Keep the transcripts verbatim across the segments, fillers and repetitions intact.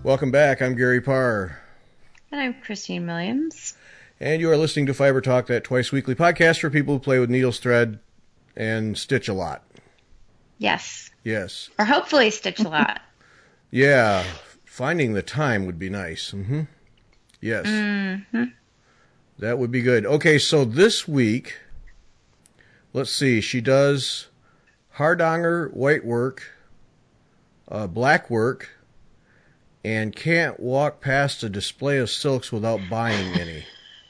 Welcome back. I'm Gary Parr. And I'm Christine Williams. And you are listening to Fiber Talk, that twice-weekly podcast for people who play with needles, thread, and stitch a lot. Yes. Yes. Or hopefully stitch a lot. Yeah. Finding the time would be nice. Mm-hmm. Yes. Mm-hmm. That would be good. Okay, so this week, let's see, she does Hardanger white work, uh, black work, and can't walk past a display of silks without buying any.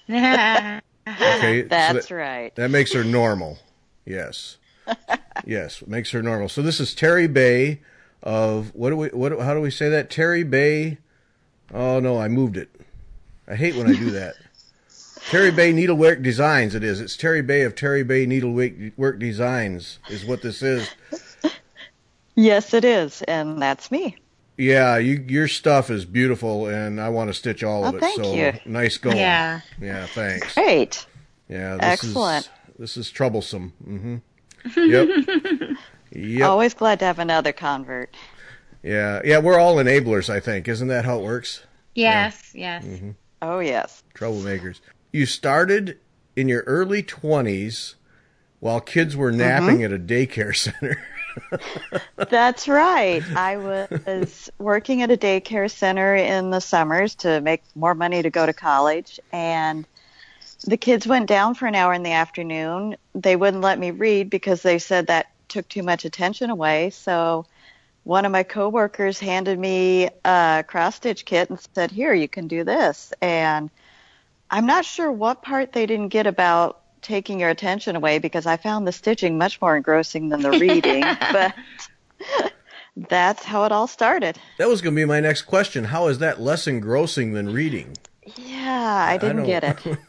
Okay, That's so that, right. That makes her normal. Yes. Yes, it makes her normal. So this is Terry Bay of, what do we, what, how do we say that? Terry Bay, oh no, I moved it. I hate when I do that. Terry Bay Needlework Designs, it is. It's Terry Bay of Terry Bay Needlework Designs is what this is. Yes, it is, and that's me. Yeah, you, your stuff is beautiful, and I want to stitch all oh, of it. Thank so you. Nice going. Yeah. Yeah, thanks. Great. Yeah, this Excellent. Is, this is troublesome. Mm-hmm. Yep. Yep. Always glad to have another convert. Yeah, yeah, we're all enablers, I think. Isn't that how it works? Yes, yeah. yes. Mm-hmm. Oh, yes. Troublemakers. You started in your early twenties while kids were napping mm-hmm. at a daycare center. That's right. I was working at a daycare center in the summers to make more money to go to college, and the kids went down for an hour in the afternoon. They wouldn't let me read because they said that took too much attention away. So one of my coworkers handed me a cross-stitch kit and said, here, you can do this. And I'm not sure what part they didn't get about taking your attention away, because I found the stitching much more engrossing than the reading, but that's how it all started. That was going to be my next question. How is that less engrossing than reading? Yeah, I didn't I get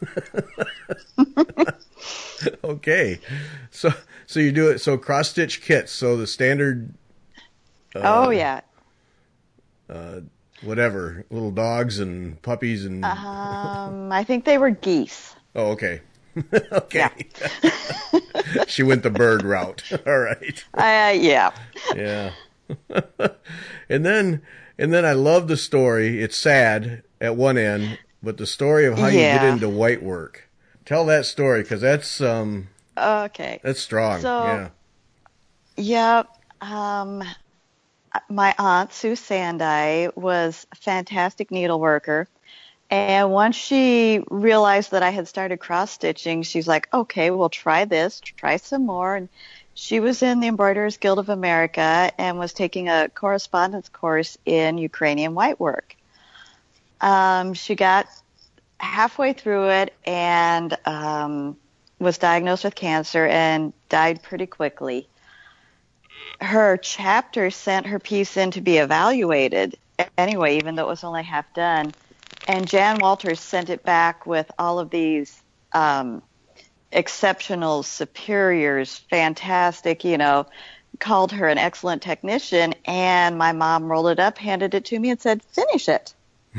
it. Okay. So so you do it, so cross-stitch kits, so the standard... Uh, oh, yeah. Uh, whatever, little dogs and puppies and... Um, I think they were geese. Oh, okay. Okay. Yeah. She went the bird route. All right. Uh, yeah. Yeah. and then and then I love the story. It's sad at one end, but the story of how yeah. you get into white work. Tell that story, because that's um okay. That's strong. So, yeah. Yeah. Um, my aunt Sue Sandai was a fantastic needleworker. And once she realized that I had started cross-stitching, she's like, okay, we'll try this, try some more. And she was in the Embroiderers Guild of America and was taking a correspondence course in Ukrainian whitework. Um, she got halfway through it and um, was diagnosed with cancer and died pretty quickly. Her chapter sent her piece in to be evaluated anyway, even though it was only half done. And Jan Walters sent it back with all of these um, exceptional superiors, fantastic, you know, called her an excellent technician. And my mom rolled it up, handed it to me, and said, finish it.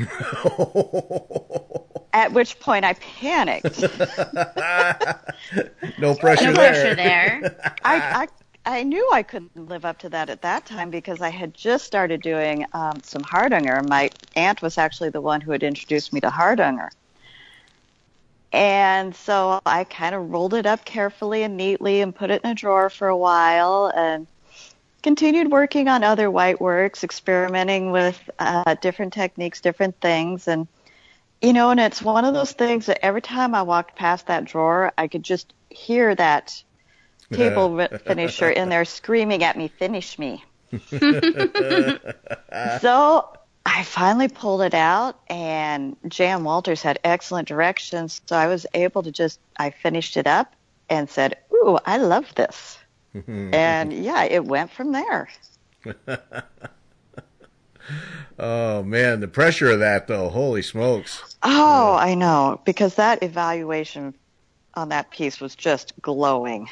At which point I panicked. No pressure no there. No pressure there. I, I I knew I couldn't live up to that at that time because I had just started doing um, some Hardanger. My aunt was actually the one who had introduced me to Hardanger. And so I kind of rolled it up carefully and neatly and put it in a drawer for a while and continued working on other white works, experimenting with uh, different techniques, different things. And, you know, and it's one of those things that every time I walked past that drawer, I could just hear that table finisher in there screaming at me, finish me. So I finally pulled it out, and Jan Walters had excellent directions, so I was able to just, I finished it up and said, ooh, I love this. And yeah, it went from there. Oh, man, the pressure of that, though, holy smokes. Oh, I know, because that evaluation on that piece was just glowing.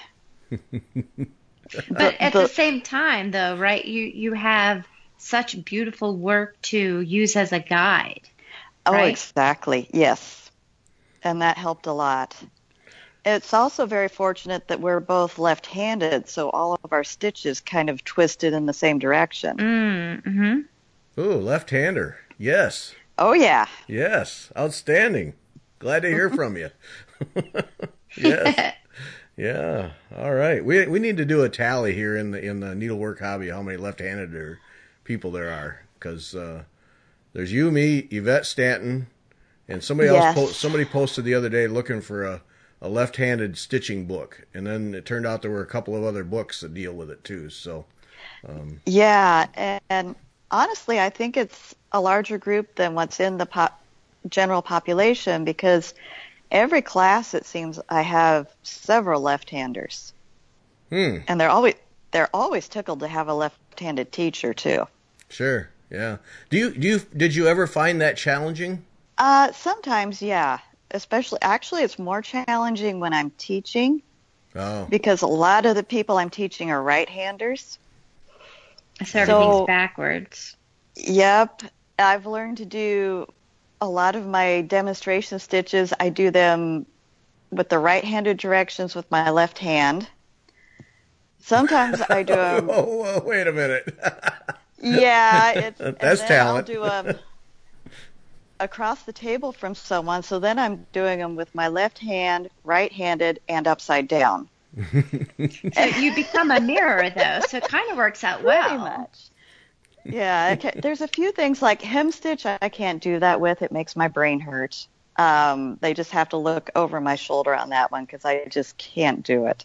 But at the, the same time, though, right, you, you have such beautiful work to use as a guide. Oh, right? Exactly, yes. And that helped a lot. It's also very fortunate that we're both left-handed, so all of our stitches kind of twisted in the same direction. Mm-hmm. Ooh, left-hander. Yes. Oh, yeah. Yes. Outstanding. Glad to hear from you. Yes. Yeah. All right. We we need to do a tally here in the in the needlework hobby how many left-handed there, people there are, because uh, there's you, me, Yvette Stanton, and somebody Yes. else. Po- somebody posted the other day looking for a, a left-handed stitching book, and then it turned out there were a couple of other books that deal with it too. So. Um, Yeah, and, and honestly, I think it's a larger group than what's in the pop, general population, because every class, it seems, I have several left-handers, hmm. and they're always they're always tickled to have a left-handed teacher too. Sure. Yeah. Do you do you did you ever find that challenging? Uh, sometimes, yeah. Especially, actually, it's more challenging when I'm teaching, Oh. because a lot of the people I'm teaching are right-handers. So everything's So- backwards. Yep, I've learned to do a lot of my demonstration stitches. I do them with the right-handed directions with my left hand. Sometimes I do them. Whoa, whoa, wait a minute. Yeah, it's and That's then talent. I'll do them across the table from someone. So then I'm doing them with my left hand, right-handed, and upside down. So you become a mirror, though, so it kind of works out well. Pretty much. Yeah, okay. There's a few things like hem stitch I can't do that with. It makes my brain hurt. Um, they just have to look over my shoulder on that one because I just can't do it.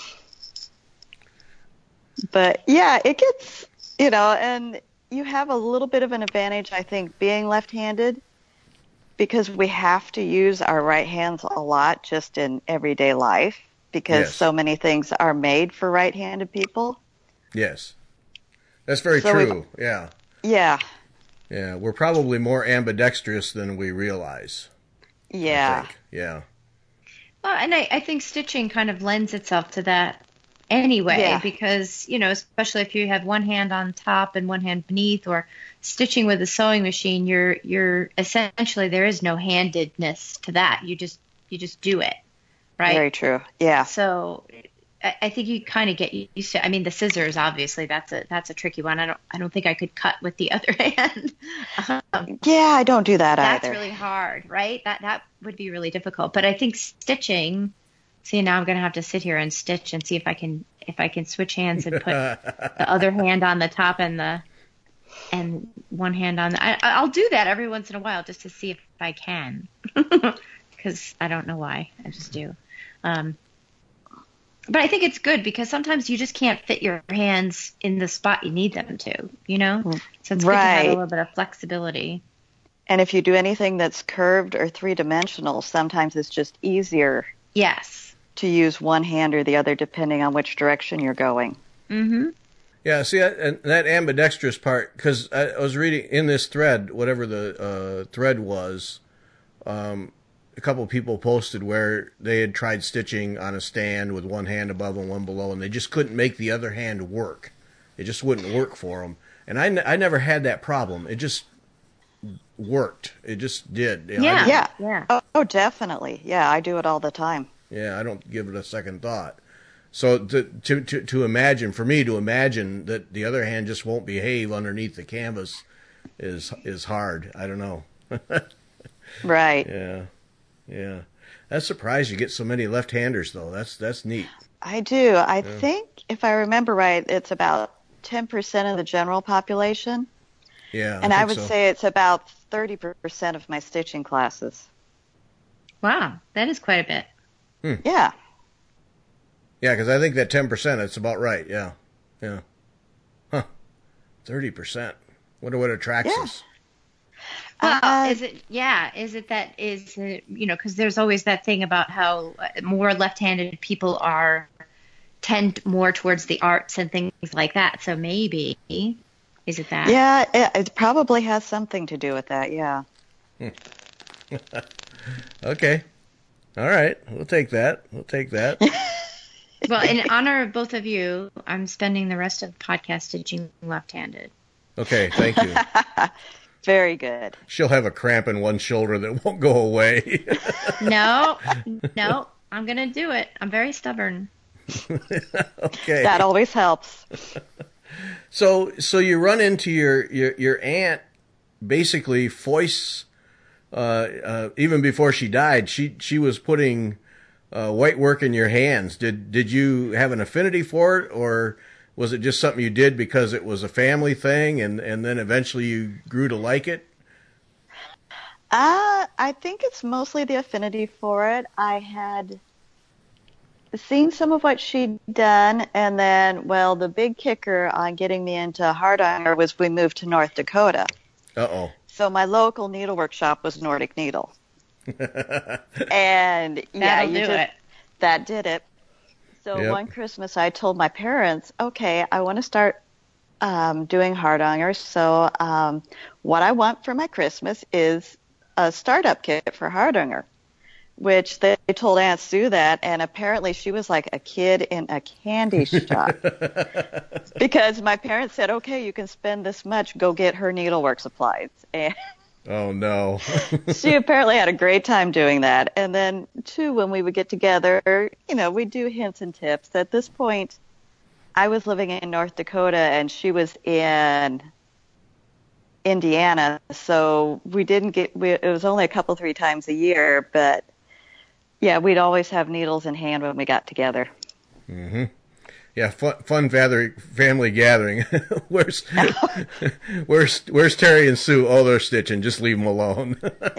But yeah, it gets, you know, and you have a little bit of an advantage, I think, being left-handed, because we have to use our right hands a lot just in everyday life, because Yes. so many things are made for right-handed people. Yes. That's very So we've- true. Yeah. Yeah, Yeah. We're probably more ambidextrous than we realize. I yeah. think. Yeah. Well, and I, I think stitching kind of lends itself to that anyway, Yeah. because, you know, especially if you have one hand on top and one hand beneath, or stitching with a sewing machine, you're you're essentially, there is no handedness to that. You just you just do it, right? Very true. Yeah. So I, I think you kind of get used to. I mean, the scissors, obviously, that's a that's a tricky one. I don't I don't think I could cut with the other hand. Um, Yeah, I don't do that that's either. really hard, right? That that would be really difficult. But I think stitching. See, now I'm going to have to sit here and stitch and see if I can if I can switch hands and put the other hand on the top and the and one hand on the. I, I'll do that every once in a while just to see if I can, because I don't know why. I just do. Um, but I think it's good because sometimes you just can't fit your hands in the spot you need them to. You know, so it's good to have Right. a little bit of flexibility. And if you do anything that's curved or three-dimensional, sometimes it's just easier Yes. to use one hand or the other depending on which direction you're going. Mm-hmm. Yeah, see, that, and that ambidextrous part, because I, I was reading in this thread, whatever the uh, thread was, um, a couple of people posted where they had tried stitching on a stand with one hand above and one below, and they just couldn't make the other hand work. It just wouldn't work for them. And I, n- I never had that problem. It just worked. It just did. You know, I Yeah. didn't- Yeah. Yeah. Oh, oh, definitely. Yeah, I do it all the time. Yeah, I don't give it a second thought. So to, to to to imagine, for me to imagine that the other hand just won't behave underneath the canvas is is hard. I don't know. Right. Yeah, yeah. That's surprised you get so many left-handers though. That's that's neat. I do. I think, if I remember right, it's about ten percent of the general population. Yeah, And I, think would so. say it's about thirty percent of my stitching classes. Wow, that is quite a bit. Yeah. Yeah, because I think that ten percent. That's about right. Yeah, yeah. Huh. Thirty percent. Wonder what attracts Yeah. us. Well, Uh, is it, yeah, is it that, is it, you know, because there's always that thing about how uh, more left-handed people are, tend more towards the arts and things like that. So maybe, is it that? Yeah, it, it probably has something to do with that. Yeah. Okay. All right. We'll take that. We'll take that. Well, in honor of both of you, I'm spending the rest of the podcast stitching left-handed. Okay. Thank you. Very good. She'll have a cramp in one shoulder that won't go away. No, no, I'm going to do it. I'm very stubborn. Okay. That always helps. So so you run into your, your, your aunt basically foists. Uh, uh, even before she died, she she was putting uh, white work in your hands. Did did you have an affinity for it, or was it just something you did because it was a family thing, and, and then eventually you grew to like it? Uh, I think it's mostly the affinity for it. I had seen some of what she'd done, and then, well, the big kicker on getting me into Hardanger was we moved to North Dakota. Uh-oh. So my local needlework shop was Nordic Needle. And yeah, That'll you do just, it. that did it. So Yep. one Christmas I told my parents, okay, I want to start um, doing Hardangers. So um, what I want for my Christmas is a startup kit for Hardanger, which they told Aunt Sue that, and apparently she was like a kid in a candy shop. Because my parents said, okay, you can spend this much, go get her needlework supplies. And Oh, no. she apparently had a great time doing that. And then, too, when we would get together, you know, we'd do hints and tips. At this point, I was living in North Dakota and she was in Indiana. So we didn't get, we, it was only a couple, three times a year. But, yeah, we'd always have needles in hand when we got together. Mm-hmm. Yeah, fun, fun gather, family gathering. where's, where's, where's Terry and Sue? Oh, they're stitching. Just leave them alone.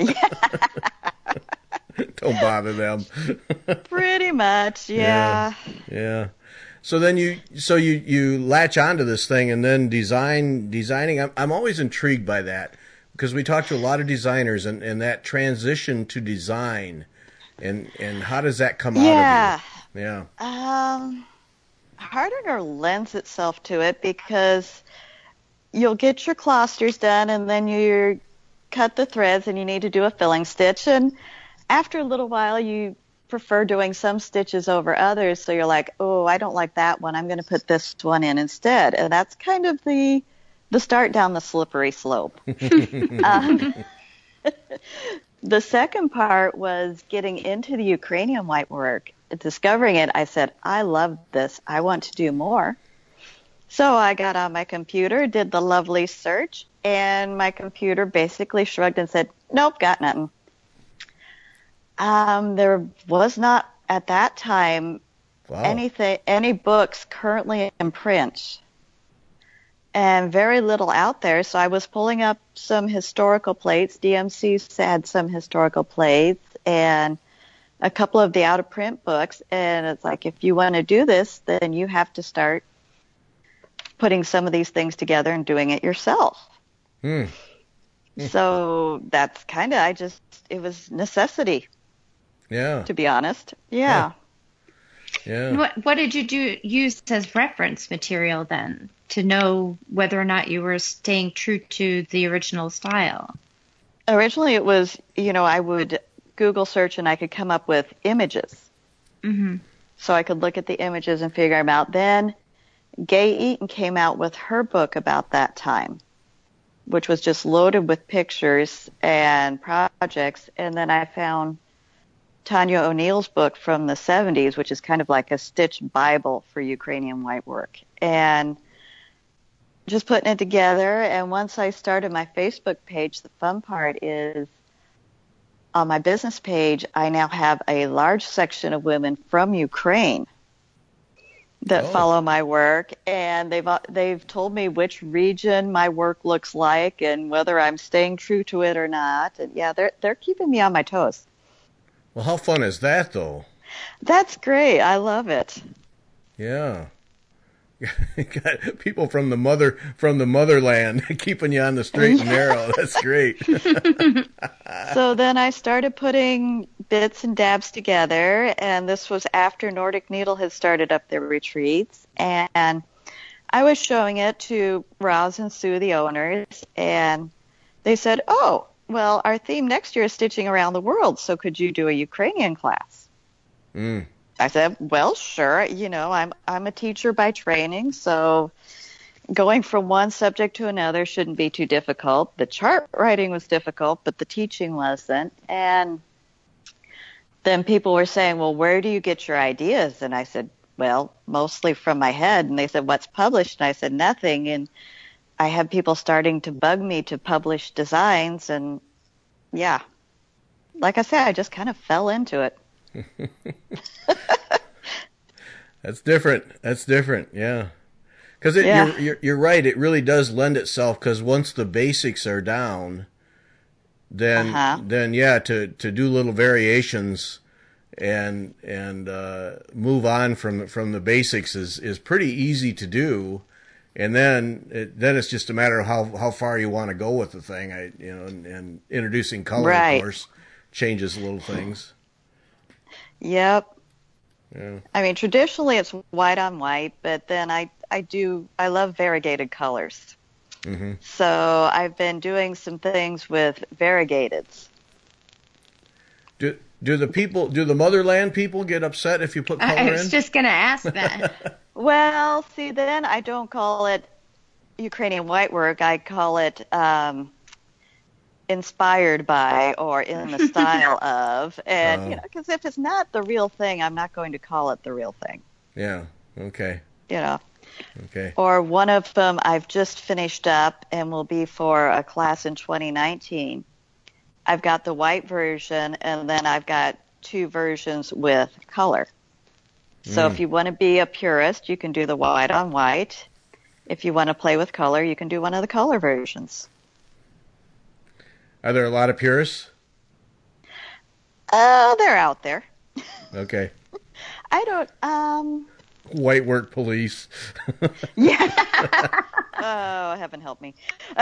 Don't bother them. Pretty much, yeah. yeah. Yeah. So then you, so you, you latch onto this thing, and then design, designing. I'm, I'm always intrigued by that, because we talk to a lot of designers, and, and that transition to design, and, and how does that come Yeah. out of you? Yeah. Um, Hardanger lends itself to it because you'll get your clusters done and then you cut the threads and you need to do a filling stitch. And after a little while, you prefer doing some stitches over others. So you're like, oh, I don't like that one. I'm going to put this one in instead. And that's kind of the the start down the slippery slope. um, the second part was getting into the Ukrainian white work. Discovering it, I said, I love this. I want to do more. So I got on my computer, did the lovely search, and my computer basically shrugged and said, nope, got nothing. Um, there was not, at that time, Wow. anything, any books currently in print, and very little out there. So I was pulling up some historical plates. D M C had some historical plates, and a couple of the out-of-print books, and it's like, if you want to do this, then you have to start putting some of these things together and doing it yourself. Hmm. So that's kind of, I just, it was necessity, Yeah. to be honest. Yeah. Yeah. What what did you do use as reference material then to know whether or not you were staying true to the original style? Originally it was, you know, I would Google search and I could come up with images. Mm-hmm. So I could look at the images and figure them out. Then Gay Eaton came out with her book about that time, which was just loaded with pictures and projects. And then I found Tanya O'Neill's book from the seventies, which is kind of like a stitch Bible for Ukrainian white work. And just putting it together. And once I started my Facebook page, the fun part is on my business page, I now have a large section of women from Ukraine that Oh. follow my work, and they've they've told me which region my work looks like and whether I'm staying true to it or not. And yeah, they're they're keeping me on my toes. Well, how fun is that, though? That's great. I love it. Yeah. Got people from the mother from the motherland keeping you on the straight and narrow. That's great. So then I started putting bits and dabs together, and this was after Nordic Needle had started up their retreats, and I was showing it to Roz and Sue, the owners, and they said, oh, well, our theme next year is stitching around the world, so could you do a Ukrainian class? Mm. I said, well, sure. You know, I'm I'm a teacher by training, so going from one subject to another shouldn't be too difficult. The chart writing was difficult, but the teaching wasn't. And then people were saying, well, where do you get your ideas? And I said, well, mostly from my head. And they said, what's published? And I said, nothing. And I had people starting to bug me to publish designs, and yeah, like I said, I just kind of fell into it. That's different. That's different. Yeah. Because Yeah. you're, you're you're right. It really does lend itself. Because once the basics are down, then Uh-huh. then yeah, to, to do little variations and and uh, move on from from the basics is, is pretty easy to do. And then it, then it's just a matter of how how far you want to go with the thing. I you know and, and introducing color, Right. of course, changes little things. Yep. Yeah. I mean, traditionally it's white on white, but then I, I do, I love variegated colors. Mm-hmm. So I've been doing some things with variegateds. Do do the people do the motherland people get upset if you put color I in? was just going to ask that. Well, see, then I don't call it Ukrainian whitework. I call it um, inspired by or in the style of. And, Oh. you know, because if it's not the real thing, I'm not going to call it the real thing, Yeah. Okay. you know. Okay. Or one of them I've just finished up and will be for a class in twenty nineteen. I've got the white version, and then I've got two versions with color. So Mm. if you want to be a purist, you can do the white on white. If you want to play with color, you can do one of the color versions. Are there a lot of purists? Oh, they're out there. Okay. I don't, um, White work police. yeah. Oh, heaven help me.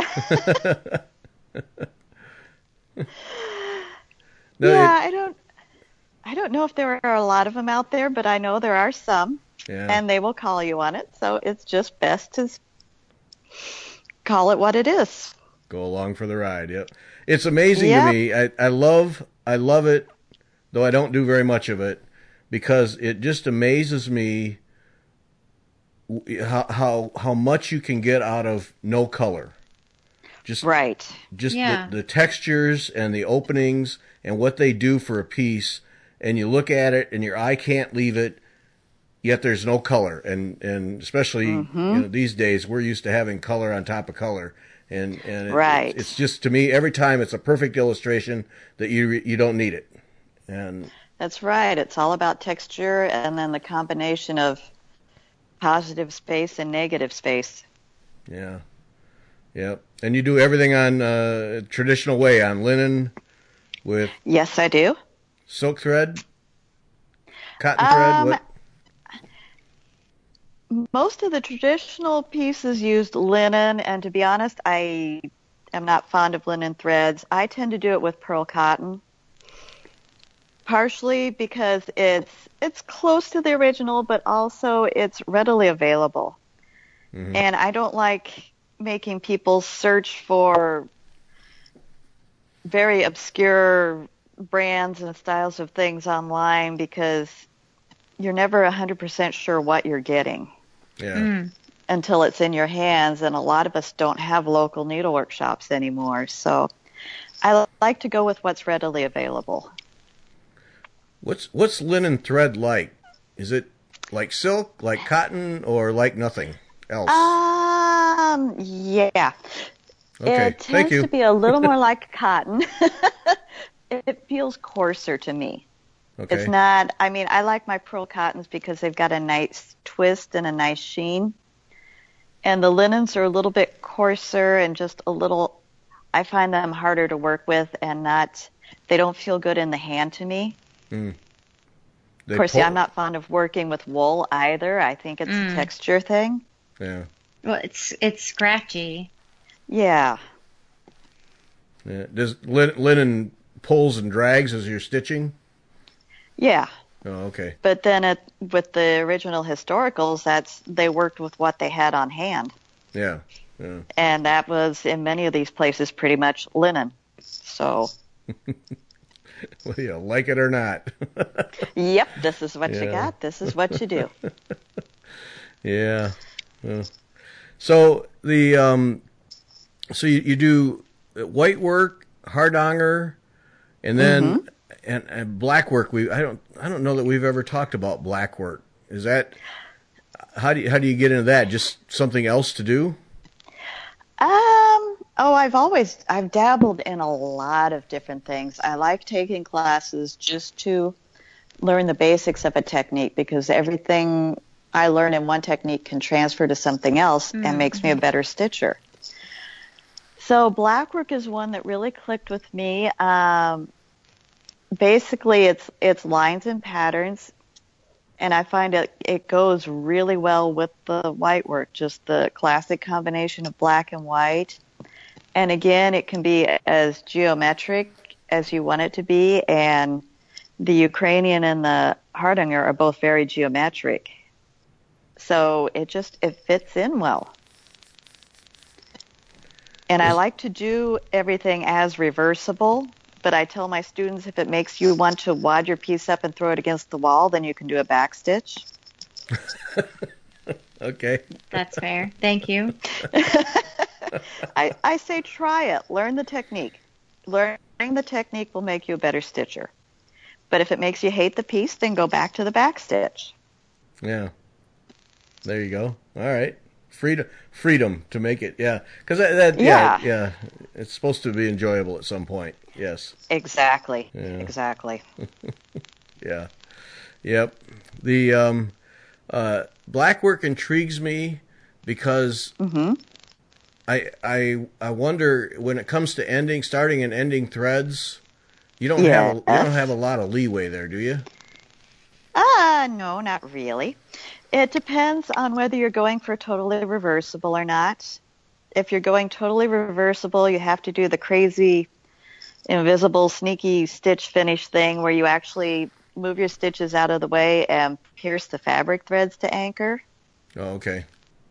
No, yeah, it- I don't, I don't know if there are a lot of them out there, but I know there are some, yeah. and they will call you on it. So it's just best to call it what it is. Go along for the ride. Yep. It's amazing Yep. to me. I, I love I love it, though I don't do very much of it, because it just amazes me w- how how, how much you can get out of no color. Just Right. just Yeah. the, the textures and the openings and what they do for a piece, and you look at it and your eye can't leave it, yet there's no color. And, and especially Mm-hmm. you know, these days, we're used to having color on top of color. And, and it, Right. it's just, to me, every time it's a perfect illustration that you you don't need it. And That's right. It's all about texture and then the combination of positive space and negative space. yeah, yep. And you do everything on uh, traditional way, on linen with Yes, I do. silk thread, cotton thread. Um, What? Most of the traditional pieces used linen, and to be honest, I am not fond of linen threads. I tend to do it with pearl cotton, partially because it's it's close to the original, but also it's readily available. Mhm. And I don't like making people search for very obscure brands and styles of things online because you're never one hundred percent sure what you're getting Yeah. Mm. until it's in your hands, and a lot of us don't have local needlework shops anymore. So I like to go with what's readily available. What's what's linen thread like? Is it like silk, like cotton, or like nothing else? Um, yeah. Okay, It thank tends you. to be a little more like cotton. It feels coarser to me. Okay. It's not, I mean, I like my pearl cottons because they've got a nice twist and a nice sheen. And the linens are a little bit coarser and just a little, I find them harder to work with and not, they don't feel good in the hand to me. Mm. They Of course, pull- yeah, I'm not fond of working with wool either. I think it's Mm. a texture thing. Yeah. Well, it's it's scratchy. Yeah. Yeah. Does lin- linen pulls and drags as you're stitching? Yeah. Oh, okay. But then it, with the original historicals, that's they worked with what they had on hand. Yeah. Yeah. And that was, in many of these places, pretty much linen. So, Well, you like it or not. yep, this is what you Yeah. got. This is what you do. Yeah. Yeah. So the um, so you, you do white work, hardanger, and then Mm-hmm. and, and black work. We I don't I don't know that we've ever talked about black work. Is that how do you how do you get into that? Just something else to do? Oh, I've always, I've dabbled in a lot of different things. I like taking classes just to learn the basics of a technique because everything I learn in one technique can transfer to something else mm-hmm. and makes me a better stitcher. So blackwork is one that really clicked with me. Um, basically, it's it's lines and patterns, and I find it it goes really well with the white work, just the classic combination of black and white. And again, it can be as geometric as you want it to be, and the Ukrainian and the Hardanger are both very geometric. So it just, it fits in well. And I like to do everything as reversible, but I tell my students if it makes you want to wad your piece up and throw it against the wall, then you can do a back stitch. Okay. That's fair. Thank you. I, I say try it. Learn the technique. Learning the technique will make you a better stitcher. But if it makes you hate the piece, then go back to the back stitch. Yeah. There you go. All right. Freedom, freedom to make it. Yeah. Because that, that yeah. yeah, yeah, it's supposed to be enjoyable at some point. Yes. Exactly. Yeah. Exactly. Yeah. Yep. The um, uh, blackwork intrigues me because mm-hmm. I I I wonder when it comes to ending, starting and ending threads, you don't yes. have a, you don't have a lot of leeway there, do you? Uh, no, not really. It depends on whether you're going for totally reversible or not. If you're going totally reversible, you have to do the crazy, invisible, sneaky stitch finish thing where you actually move your stitches out of the way and pierce the fabric threads to anchor. Oh, okay.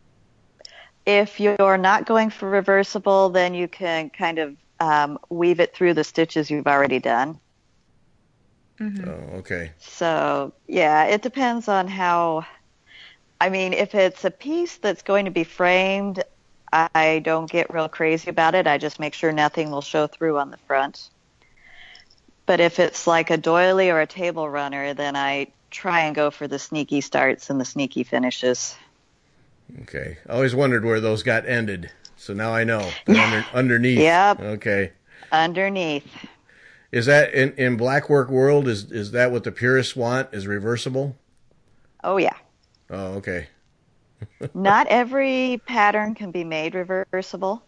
If you're not going for reversible, then you can kind of um, weave it through the stitches you've already done. Mm-hmm. Oh, okay. So, yeah, it depends on how... I mean, if it's a piece that's going to be framed, I don't get real crazy about it. I just make sure nothing will show through on the front. But if it's like a doily or a table runner, then I try and go for the sneaky starts and the sneaky finishes. Okay. I always wondered where those got ended. So now I know. They're under, underneath. Yep. Okay. Underneath. Is that, in, in blackwork world, is is that what the purists want, is reversible? Oh, yeah. Oh, okay. Not every pattern can be made reversible.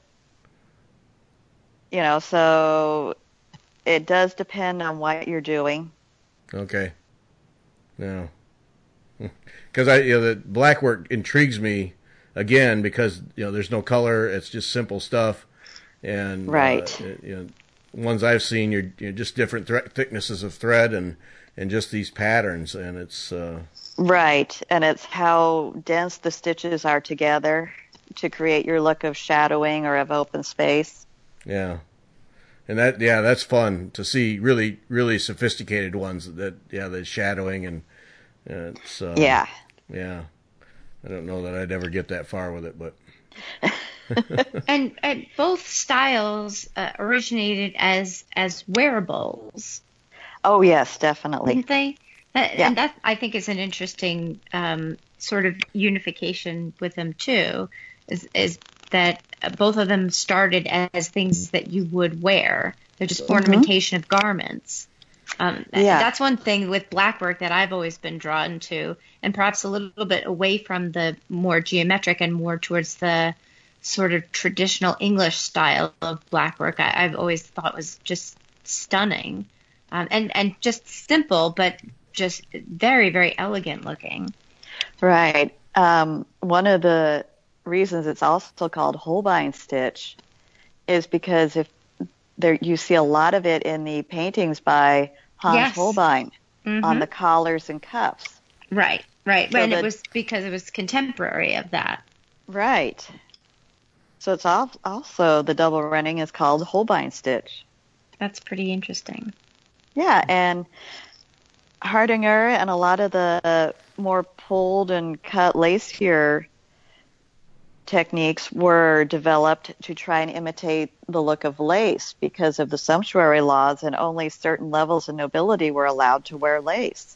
You know, so it does depend on what you're doing. Okay. No. Because I, you know, the blackwork intrigues me again because you know there's no color; it's just simple stuff, and right. Uh, you know, ones I've seen, you're, you're just different thre- thicknesses of thread and and just these patterns, and it's uh, right. And it's how dense the stitches are together to create your look of shadowing or of open space. Yeah. And that, yeah, that's fun to see. Really, really sophisticated ones that, yeah, the shadowing and uh, it's, um, yeah, yeah. I don't know that I'd ever get that far with it, but. and, and both styles uh, originated as as wearables. Oh yes, definitely. Didn't they? That, yeah. And that I think is an interesting um, sort of unification with them too. Is is that both of them started as things that you would wear. They're just mm-hmm. ornamentation of garments. Um, yeah. That's one thing with blackwork that I've always been drawn to, and perhaps a little bit away from the more geometric and more towards the sort of traditional English style of blackwork. I, I've always thought was just stunning, um, and and just simple, but just very, very elegant looking. Right. Um, one of the reasons it's also called Holbein stitch is because if there you see a lot of it in the paintings by Hans yes. Holbein mm-hmm. on the collars and cuffs. Right, right. So and the, it was because it was contemporary of that. Right. So it's also the double running is called Holbein stitch. That's pretty interesting. Yeah, and Hardanger and a lot of the more pulled and cut lace here techniques were developed to try and imitate the look of lace because of the sumptuary laws, and only certain levels of nobility were allowed to wear lace.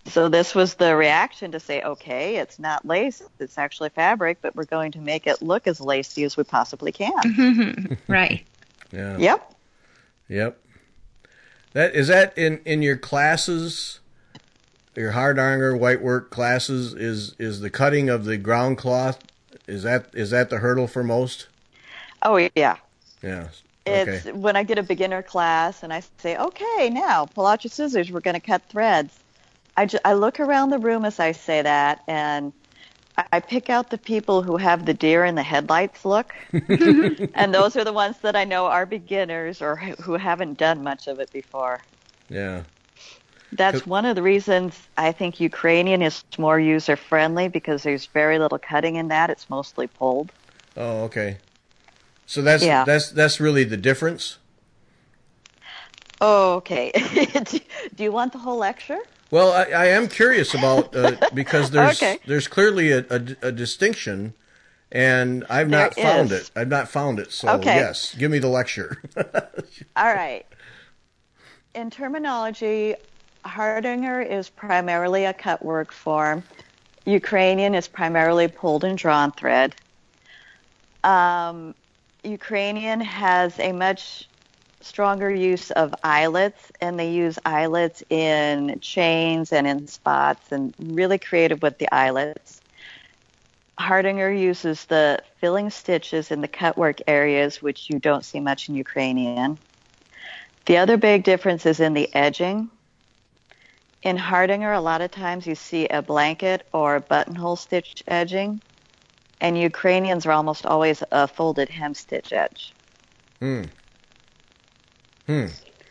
So this was the reaction to say, okay, it's not lace, it's actually fabric, but we're going to make it look as lacy as we possibly can. Right. Yeah. Yep. Yep. That is that in, in your classes, your hardanger whitework classes, is is the cutting of the ground cloth, is that is that the hurdle for most? Oh yeah. Yeah. It's Okay. when I get a beginner class and I say, okay, now pull out your scissors, we're going to cut threads. I, ju- I look around the room as I say that, and I, I pick out the people who have the deer in the headlights look. And those are the ones that I know are beginners or who who haven't done much of it before. Yeah. That's one of the reasons I think Ukrainian is more user-friendly, because there's very little cutting in that. It's mostly pulled. Oh, okay. So that's Yeah. that's that's really the difference? Oh, okay. Do you want the whole lecture? Well, I, I am curious about uh, because there's Okay. there's clearly a, a, a distinction, and I've There not found is. it. I've not found it. So Okay. yes, give me the lecture. All right. In terminology, hardanger is primarily a cut work form. Ukrainian is primarily pulled and drawn thread. Um, Ukrainian has a much stronger use of eyelets, and they use eyelets in chains and in spots, and really creative with the eyelets. Hardanger uses the filling stitches in the cutwork areas, which you don't see much in Ukrainian. The other big difference is in the edging. In hardanger, a lot of times you see a blanket or buttonhole stitch edging, and Ukrainians are almost always a folded hem stitch edge. Hmm. Hmm.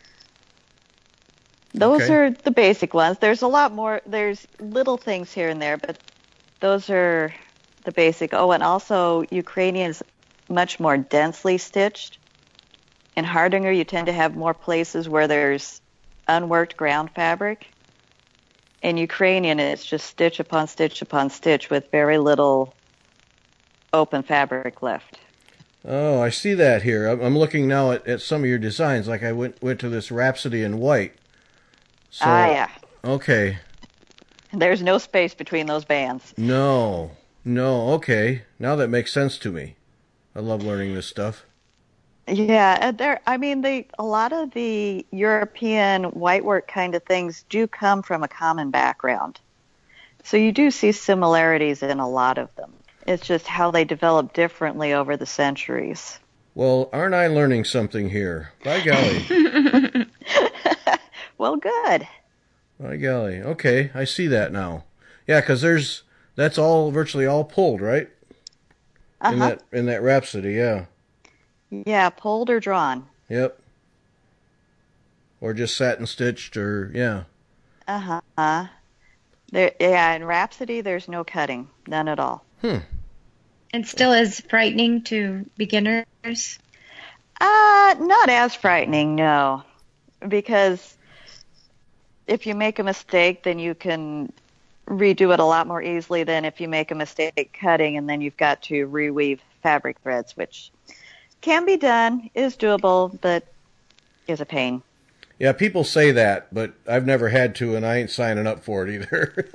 Those Okay. are the basic ones. There's a lot more. There's little things here and there, but those are the basic. Oh, and also Ukrainian is much more densely stitched. In hardanger, you tend to have more places where there's unworked ground fabric. In Ukrainian, it's just stitch upon stitch upon stitch with very little open fabric left. Oh, I see that here. I'm, I'm looking now at, at some of your designs. Like I went went to this Rhapsody in white. So, ah, yeah. Okay. There's no space between those bands. No. No. Okay. Now that makes sense to me. I love learning this stuff. Yeah, and there. I mean, they a lot of the European whitework kind of things do come from a common background, so you do see similarities in a lot of them. It's just how they develop differently over the centuries. Well, aren't I learning something here? By golly. Well, good. By golly. Okay, I see that now. Yeah, because there's that's all virtually all pulled, right? Uh In huh. that in that Rhapsody, yeah. Yeah, pulled or drawn. Yep. Or just satin stitched, or yeah. Uh huh. There. Yeah, in Rhapsody, there's no cutting, none at all. Hmm. And still is frightening to beginners. Uh, not as frightening, no. Because if you make a mistake, then you can redo it a lot more easily than if you make a mistake cutting and then you've got to reweave fabric threads, which can be done, is doable, but is a pain. Yeah, people say that, but I've never had to, and I ain't signing up for it either.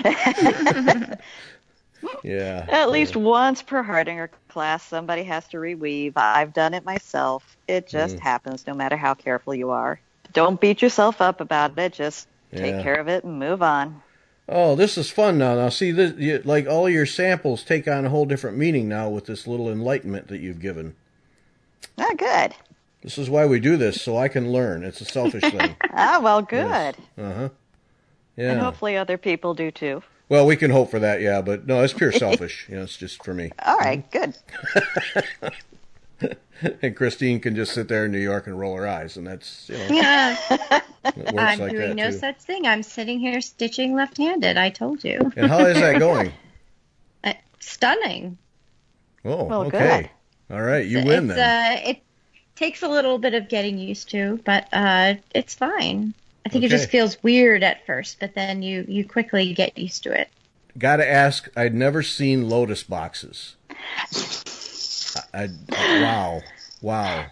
Yeah. At least once per hardanger class, somebody has to reweave. I've done it myself. It just Mm. happens no matter how careful you are. Don't beat yourself up about it. Just take Yeah. care of it and move on. Oh, this is fun now. Now, see, this, you, like all your samples take on a whole different meaning now with this little enlightenment that you've given. Ah, good. This is why we do this, so I can learn. It's a selfish thing. Ah, well, good. Uh huh. And Yeah. hopefully other people do too. Well, we can hope for that, yeah, but no, it's pure selfish. You know, it's just for me. All right, good. And Christine can just sit there in New York and roll her eyes, and that's, you know, Yeah, it works I'm like doing that no too. such thing. I'm sitting here stitching left-handed. I told you. And how is that going? Uh, stunning. Oh, Well, okay. All right, you It's, win then. Uh, it takes a little bit of getting used to, but uh, it's fine. I think it Okay. just feels weird at first, but then you, you quickly get used to it. Got to ask, I'd never seen lotus boxes. I, I, wow. Wow.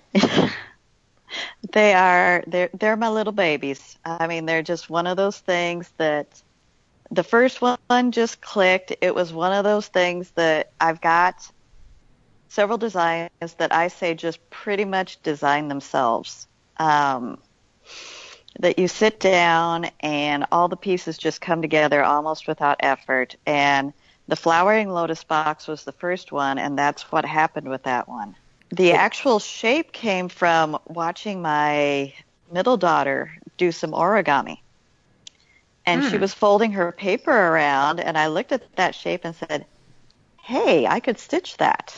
They are they're they're my little babies. I mean, they're just one of those things that the first one just clicked. It was one of those things that I've got several designs that I say just pretty much design themselves. Um, that you sit down and all the pieces just come together almost without effort. And the flowering lotus box was the first one, and that's what happened with that one. The actual shape came from watching my middle daughter do some origami. And hmm. she was folding her paper around, and I looked at that shape and said, hey, I could stitch that.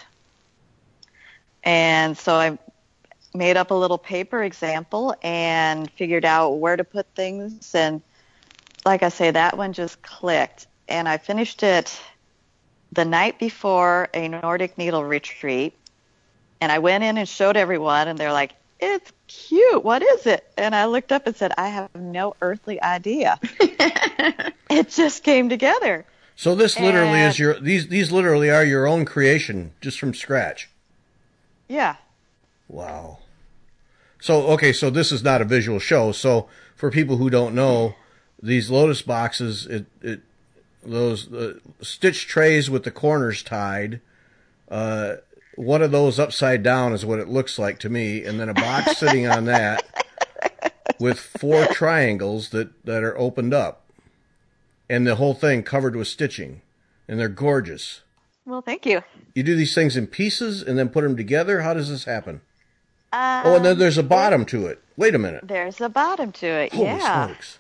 And so I made up a little paper example and figured out where to put things. And like I say, that one just clicked. And I finished it the night before a Nordic needle retreat. And I went in and showed everyone, and they're like, it's cute. What is it? And I looked up and said, I have no earthly idea. It just came together. So this literally and, is your, these, these literally are your own creation, just from scratch. Yeah. Wow. So, okay, so this is not a visual show. So for people who don't know, these lotus boxes, it, it, those uh, stitch trays with the corners tied, uh, one of those upside down is what it looks like to me, and then a box sitting on that with four triangles that, that are opened up, and the whole thing covered with stitching, and they're gorgeous. Well, thank you. You do these things in pieces and then put them together? How does this happen? Um, oh, and then there's a bottom to it. Wait a minute. There's a bottom to it, Holy yeah. smokes.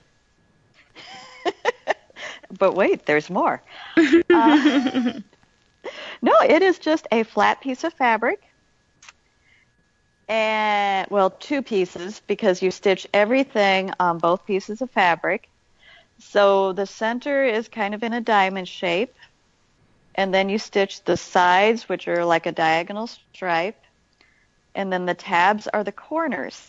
But wait, there's more. uh, No, it is just a flat piece of fabric. And, well, two pieces, because you stitch everything on both pieces of fabric. So the center is kind of in a diamond shape. And then you stitch the sides, which are like a diagonal stripe. And then the tabs are the corners.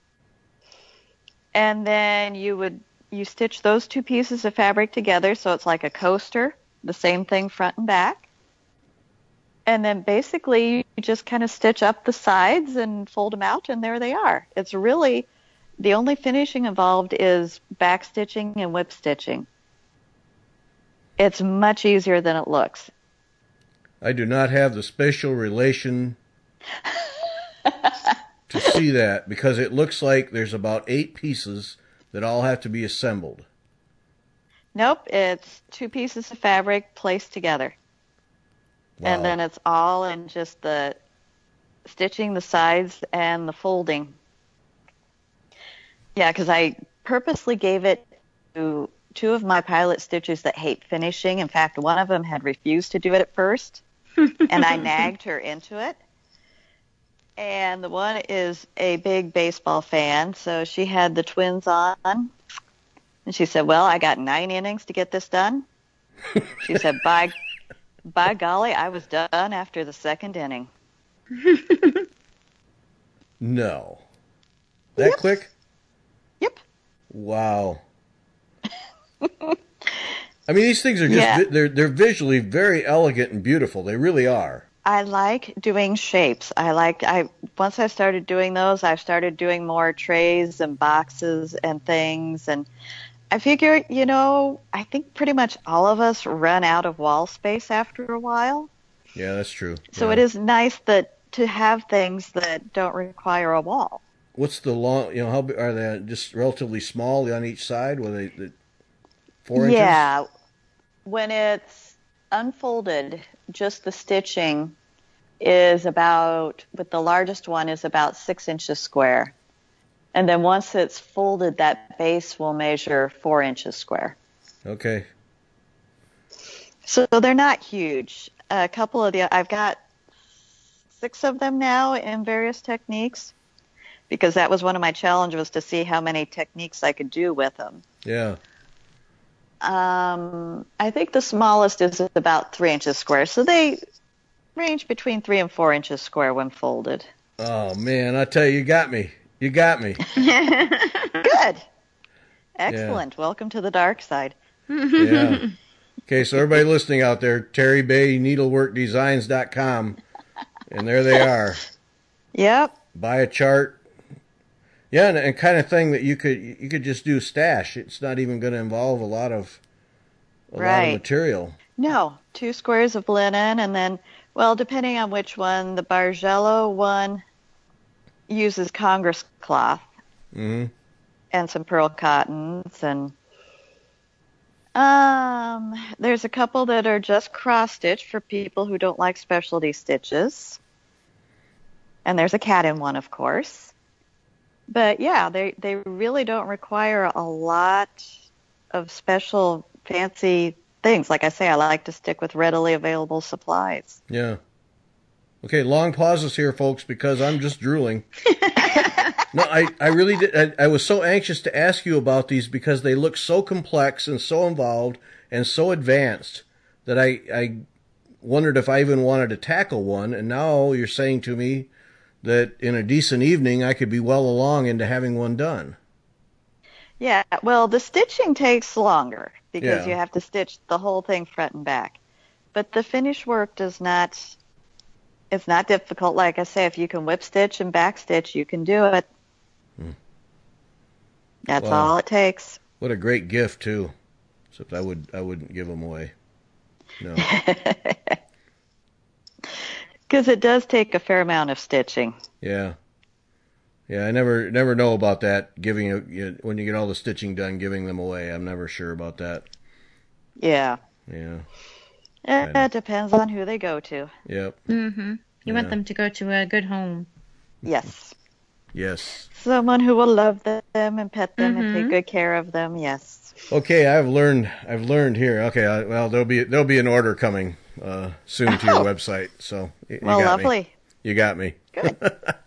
And then you would you stitch those two pieces of fabric together, so it's like a coaster, the same thing front and back. And then basically you just kind of stitch up the sides and fold them out, and there they are. It's really, the only finishing involved is back stitching and whip stitching. It's much easier than it looks. I do not have the spatial relation to see that, because it looks like there's about eight pieces that all have to be assembled. Nope, it's two pieces of fabric placed together. Wow. And then it's all in just the stitching the sides and the folding. Yeah, because I purposely gave it to two of my pilot stitches that hate finishing. In fact, one of them had refused to do it at first, and I nagged her into it. And the one is a big baseball fan, so she had the twins on. And she said, well, I got nine innings to get this done. She said, by, by golly, I was done after the second inning. No. That yep. quick? Yep. Wow. I mean, these things are just, yeah. they're, they're visually very elegant and beautiful. They really are. I like doing shapes. I like, I once I started doing those, I started doing more trays and boxes and things. And I figure, you know, I think pretty much all of us run out of wall space after a while. Yeah, that's true. So yeah. it is nice that to have things that don't require a wall. What's the long, you know, how big, are they just relatively small on each side? Were they the four inches? Yeah. When it's unfolded, just the stitching is about, with the largest one is about six inches square. And then once it's folded, that base will measure four inches square. Okay. So they're not huge. A couple of the, I've got six of them now in various techniques, because that was one of my challenges, was to see how many techniques I could do with them. Yeah. Um, I think the smallest is about three inches square. So they range between three and four inches square when folded. Oh, man, I tell you, you got me. You got me. Good. Excellent. Yeah. Welcome to the dark side. Yeah. Okay, so everybody listening out there, Terry Bay Needlework Designs dot com, and there they are. Yep. Buy a chart. Yeah, and, and kind of thing that you could you could just do stash. It's not even going to involve a lot of a right. lot of material. No, two squares of linen, and then, well, depending on which one, the Bargello one uses Congress cloth Mm-hmm. and some pearl cottons, and um, there's a couple that are just cross-stitch for people who don't like specialty stitches. And there's a cat-in one, of course. But yeah, they, they really don't require a lot of special fancy things. Like I say, I like to stick with readily available supplies. Yeah. Okay, long pauses here, folks, because I'm just drooling. No, I, I really did. I, I was so anxious to ask you about these because they look so complex and so involved and so advanced that I, I wondered if I even wanted to tackle one. And now you're saying to me that in a decent evening, I could be well along into having one done. Yeah, well, the stitching takes longer because Yeah. you have to stitch the whole thing front and back. But the finish work does not, it's not difficult. Like I say, if you can whip stitch and back stitch, you can do it. Hmm. That's Wow. all it takes. What a great gift, too. Except I would, I wouldn't give them away. No. Because it does take a fair amount of stitching. Yeah. Yeah, I never never know about that, giving a, you, when you get all the stitching done, giving them away. I'm never sure about that. Yeah. Yeah. It, Kinda. it depends on who they go to. Yep. Mm-hmm. You Yeah. want them to go to a good home. Yes. Yes. Someone who will love them and pet them and Mhm. take good care of them. Yes. Okay, I've learned. I've learned here. Okay, I, well, there'll be there'll be an order coming uh, soon to your Oh. website. So y- you Well, got me. lovely. You got me. Good.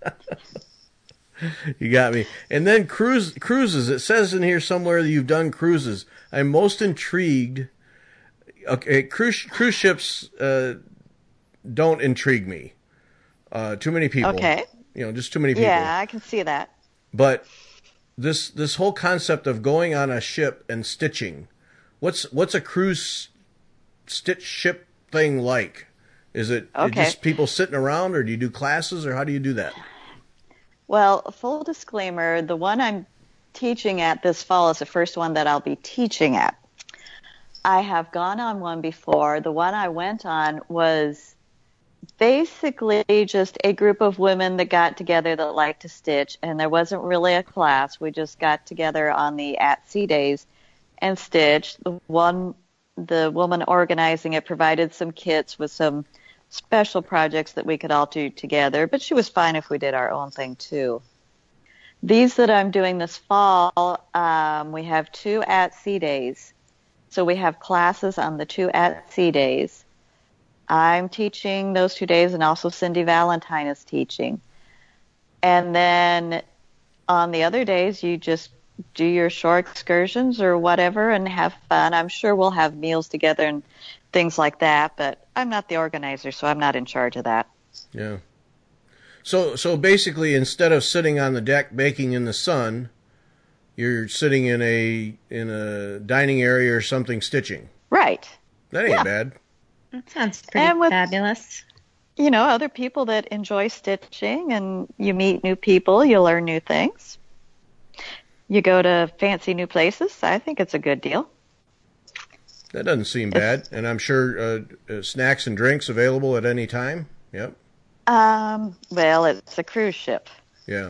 You got me. And then cruise cruises. It says in here somewhere that you've done cruises. I'm most intrigued. Okay, cruise cruise ships uh, don't intrigue me. Uh, too many people. Okay. You know, just too many people. Yeah, I can see that. But this this whole concept of going on a ship and stitching, what's what's a cruise stitch ship thing like? Is it Okay. just people sitting around, or do you do classes, or how do you do that? Well, full disclaimer, the one I'm teaching at this fall is the first one that I'll be teaching at. I have gone on one before. The one I went on was basically just a group of women that got together that liked to stitch, and there wasn't really a class. We just got together on the at sea days and stitched. The one, the woman organizing it provided some kits with some special projects that we could all do together, but she was fine if we did our own thing too. These that I'm doing this fall, um, we have two at sea days. So we have classes on the two at sea days. I'm teaching those two days, and also Cindy Valentine is teaching. And then on the other days, you just do your short excursions or whatever and have fun. I'm sure we'll have meals together and things like that, but I'm not the organizer, so I'm not in charge of that. Yeah. So so basically, instead of sitting on the deck baking in the sun, you're sitting in a in a dining area or something stitching. Right. That ain't Yeah. bad. That sounds pretty And with- fabulous. You know, other people that enjoy stitching, and you meet new people, you learn new things. You go to fancy new places. I think it's a good deal. That doesn't seem bad. And I'm sure uh, uh, snacks and drinks available at any time. Yep. Um, well, it's a cruise ship. Yeah.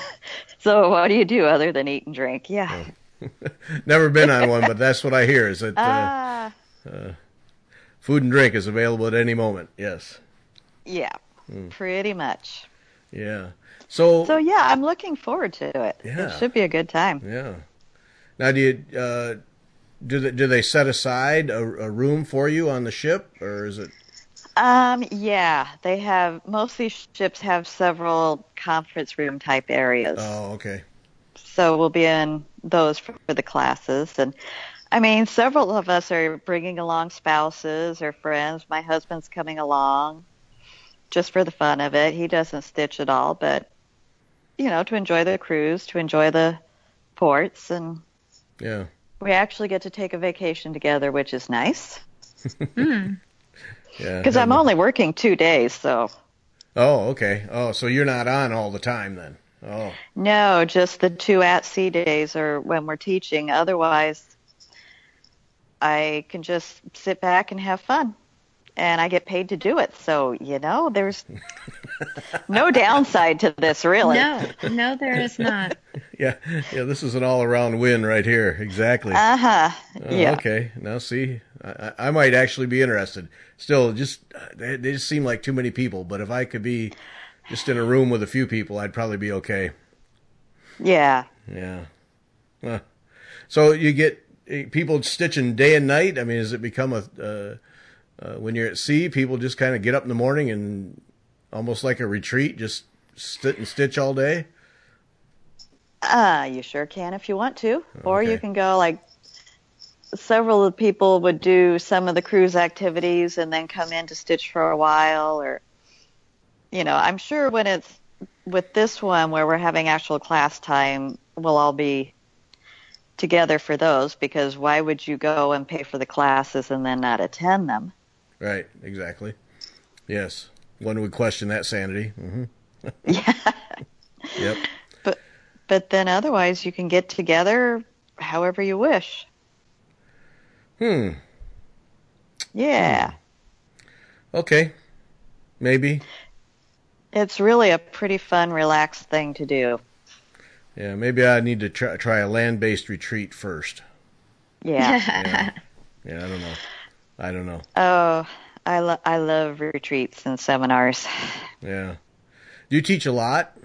So what do you do other than eat and drink? Yeah. Never been on one, but that's what I hear is that uh, Ah, food and drink is available at any moment. Yes. yeah, Hmm. pretty much. Yeah. So, So yeah, I'm looking forward to it. Yeah. It should be a good time. yeah. Now, do you uh, do they, do they set aside a, a room for you on the ship, or is it? Um, yeah, they have, most of these ships have several conference room type areas. Oh, okay. So we'll be in those for, for the classes. And I mean, several of us are bringing along spouses or friends. My husband's coming along just for the fun of it. He doesn't stitch at all, but, you know, to enjoy the cruise, to enjoy the ports. And Yeah. we actually get to take a vacation together, which is nice. Mm. Yeah. Because I'm only working two days, so. Oh, okay. Oh, so you're not on all the time then. Oh. No, just the two at sea days are when we're teaching. Otherwise, I can just sit back and have fun. And I get paid to do it. So, you know, there's no downside to this, really. No, no, there is not. Yeah, yeah, this is an all-around win right here. Exactly. Uh-huh. Oh, Yeah. okay. Now, see, I, I might actually be interested. Still, just they, they just seem like too many people. But if I could be just in a room with a few people, I'd probably be okay. Yeah. Yeah. Huh. So you get eh, people stitching day and night? I mean, does it become a... Uh, Uh, when you're at sea, people just kind of get up in the morning and almost like a retreat, just sit and stitch all day? Uh, you sure can if you want to. Or Okay. you can go, like, several of the people would do some of the cruise activities and then come in to stitch for a while. Or, you know, I'm sure when it's with this one where we're having actual class time, we'll all be together for those, because why would you go and pay for the classes and then not attend them? Right, exactly. Yes. One would question that sanity. Mm-hmm. Yeah. Yep. But but then otherwise you can get together however you wish. Hmm. Yeah. Okay. Maybe. It's really a pretty fun, relaxed thing to do. Yeah, maybe I need to try, try a land-based retreat first. Yeah. Yeah. Yeah, I don't know. I don't know. Oh, I, lo- I love retreats and seminars. Yeah. Do you teach a lot?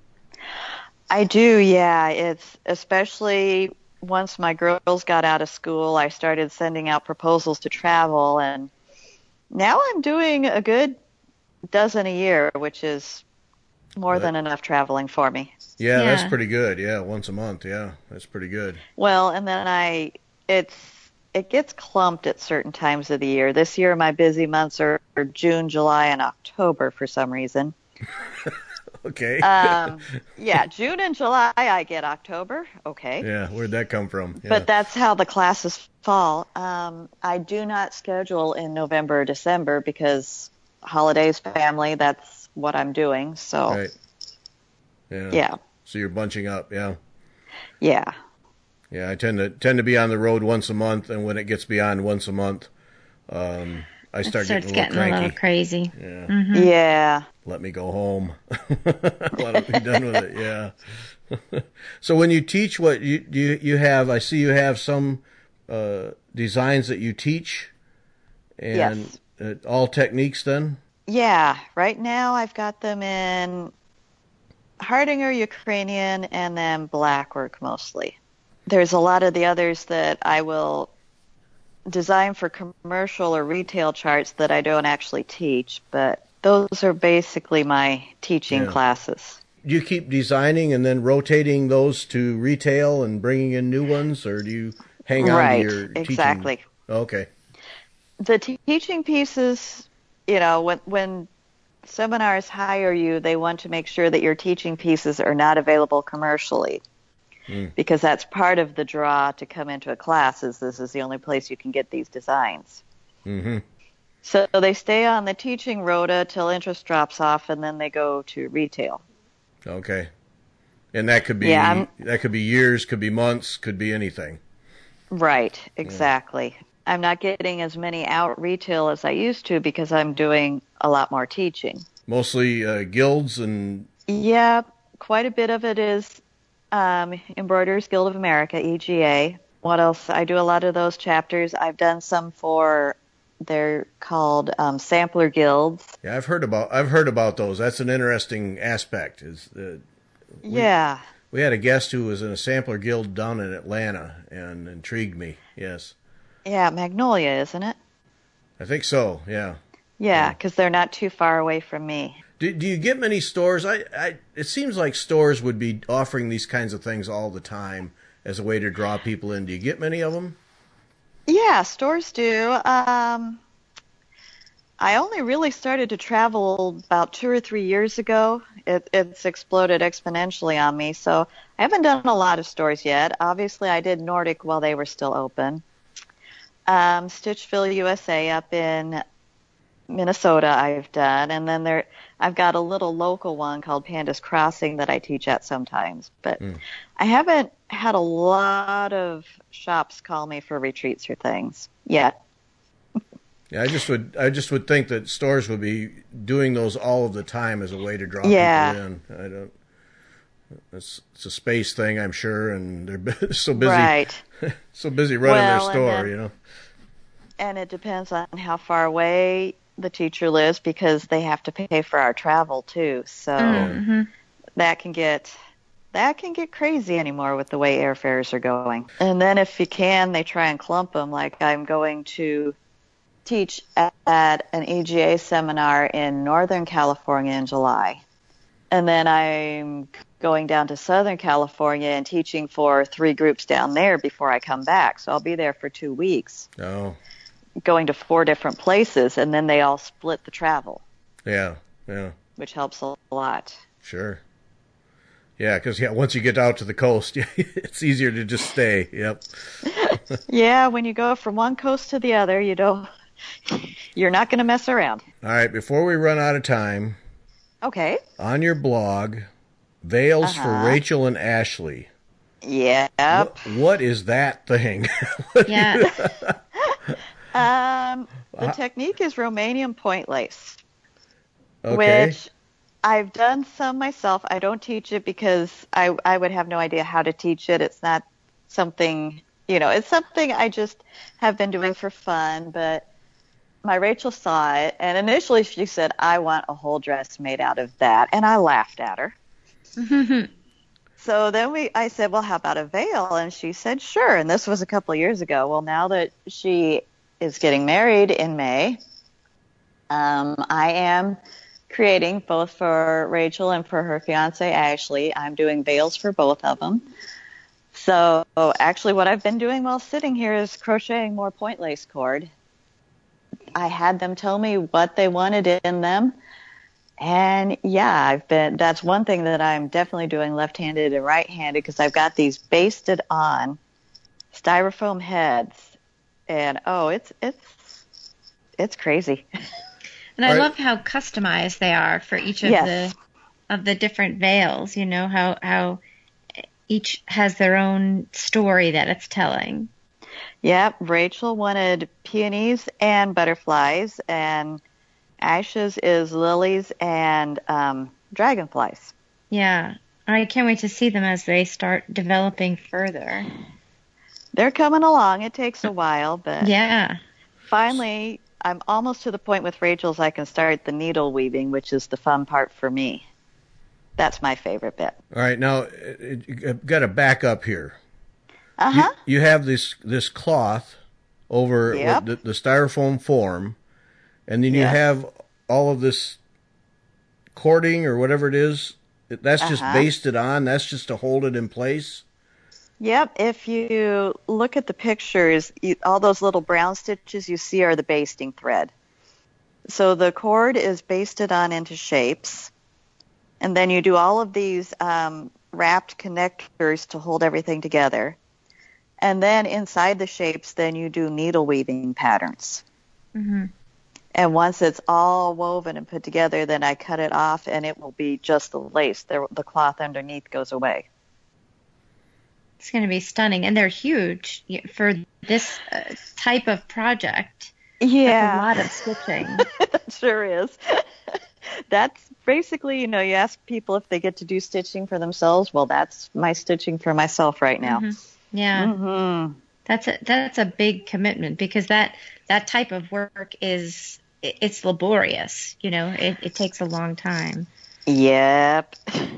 I do, yeah. It's especially once my girls got out of school, I started sending out proposals to travel, and now I'm doing a good dozen a year, which is more That- than enough traveling for me. Yeah, that's Yeah. pretty good. Yeah, once a month. Yeah, that's pretty good. Well, and then I, it's, it gets clumped at certain times of the year. This year, my busy months are are June, July, and October for some reason. Okay. Um, yeah, June and July, I get October. Okay. Yeah, where'd that come from? Yeah. But that's how the classes fall. Um, I do not schedule in November or December because holidays, family, that's what I'm doing. So, Right. Yeah. yeah, So you're bunching up. Yeah. yeah. Yeah, I tend to tend to be on the road once a month, and when it gets beyond once a month, um, I It start starts getting a little getting a cranky. little crazy. Yeah. Mm-hmm. Yeah. Let me go home. Let it be done with it. Yeah. So when you teach, what you you you have? I see you have some uh, designs that you teach, and uh, all techniques. Then. Yeah. Right now, I've got them in Hardinger, Ukrainian, and then blackwork mostly. There's a lot of the others that I will design for commercial or retail charts that I don't actually teach, but those are basically my teaching Yeah. classes. Do you keep designing and then rotating those to retail and bringing in new ones, or do you hang on Right, to your teaching? exactly. Okay. The te- teaching pieces, you know, when when seminars hire you, they want to make sure that your teaching pieces are not available commercially. Mm. Because that's part of the draw to come into a class, is this is the only place you can get these designs. Mm-hmm. So they stay on the teaching rota till interest drops off, and then they go to retail. Okay. And that could be Yeah, I'm- that could be years, could be months, could be anything. Right, exactly. I'm not getting as many out retail as I used to because I'm doing a lot more teaching. Mostly uh, guilds and Yeah, quite a bit of it is um, Embroiderers Guild of America, E G A. What else? I do a lot of those chapters. I've done some for, they're called um, sampler guilds. yeah, I've heard about I've heard about those. That's an interesting aspect. Is uh, Yeah. we had a guest who was in a sampler guild down in Atlanta and intrigued me. Yes, Yeah, Magnolia, isn't it? I think so. Yeah. Yeah, because they're not too far away from me. Do, do you get many stores? I, I it seems like stores would be offering these kinds of things all the time as a way to draw people in. Do you get many of them? Yeah, stores do. Um, I only really started to travel about two or three years ago. It, it's exploded exponentially on me, so I haven't done a lot of stores yet. Obviously, I did Nordic while they were still open. Um, Stitchville, U S A, up in Minnesota, I've done, and then there, I've got a little local one called Pandas Crossing that I teach at sometimes. But Mm. I haven't had a lot of shops call me for retreats or things yet. Yeah, I just would I just would think that stores would be doing those all of the time as a way to draw Yeah. people in. I don't. It's, it's a space thing, I'm sure, and they're so busy, Right. so busy running Well, their and store, then- you know. And it depends on how far away the teacher lives because they have to pay for our travel too. So Mm-hmm. that can get that can get crazy anymore with the way airfares are going. And then if you can, they try and clump them. Like I'm going to teach at, at an E G A seminar in Northern California in July. And then I'm going down to Southern California and teaching for three groups down there before I come back. So I'll be there for two weeks, Oh, going to four different places, and then they all split the travel, yeah, yeah, which helps a lot. sure. Yeah, because yeah, once you get out to the coast, it's easier to just stay. Yep. Yeah, when you go from one coast to the other, you don't, you're not going to mess around. All right, before we run out of time, Okay. on your blog, Veils Uh-huh. for Rachel and Ashley. Yep. What, what is that thing? Yeah. Um, the Uh, technique is Romanian point lace, Okay. which I've done some myself. I don't teach it because I, I would have no idea how to teach it. It's not something, you know, it's something I just have been doing for fun. But my Rachel saw it, and initially she said, I want a whole dress made out of that. And I laughed at her. So then we, I said, well, how about a veil? And she said, sure. And this was a couple of years ago. Well, now that she is getting married in May, um, I am creating both for Rachel and for her fiance, Ashley. I'm doing veils for both of them. So actually what I've been doing while sitting here is crocheting more point lace cord. I had them tell me what they wanted in them. And yeah, I've been, that's one thing that I'm definitely doing left-handed and right-handed because I've got these basted on styrofoam heads. And oh, it's, it's, it's crazy. And I Right. love how customized they are for each of Yes. the of the different veils. You know how how each has their own story that it's telling. Yep, Rachel wanted peonies and butterflies, and Ash's is lilies and um, dragonflies. Yeah, I can't wait to see them as they start developing further. They're coming along. It takes a while, but Yeah. finally, I'm almost to the point with Rachel's I can start the needle weaving, which is the fun part for me. That's my favorite bit. All right, now uh, I've got to back up here. Uh-huh. You, you have this this cloth over Yep. the, the styrofoam form, and then you Yes. have all of this cording or whatever it is. That's just Uh-huh. basted on. That's just to hold it in place. Yep, if you look at the pictures, you, all those little brown stitches you see are the basting thread. So the cord is basted on into shapes, and then you do all of these um, wrapped connectors to hold everything together. And then inside the shapes, then you do needle weaving patterns. Mm-hmm. And once it's all woven and put together, then I cut it off, and it will be just the lace. The, the cloth underneath goes away. It's going to be stunning, and they're huge for this uh, type of project. Yeah. That's a lot of stitching. That sure is. That's basically, you know, you ask people if they get to do stitching for themselves. Well, that's my stitching for myself right now. Mhm. Yeah, Mm-hmm. that's a that's a big commitment because that that type of work is it- it's laborious. You know, it, it takes a long time. Yep.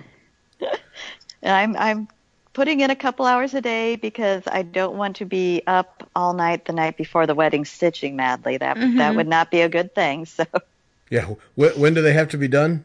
And I'm I'm putting in a couple hours a day because I don't want to be up all night the night before the wedding stitching madly. That Mhm. that would not be a good thing. So Yeah. Wh- when do they have to be done?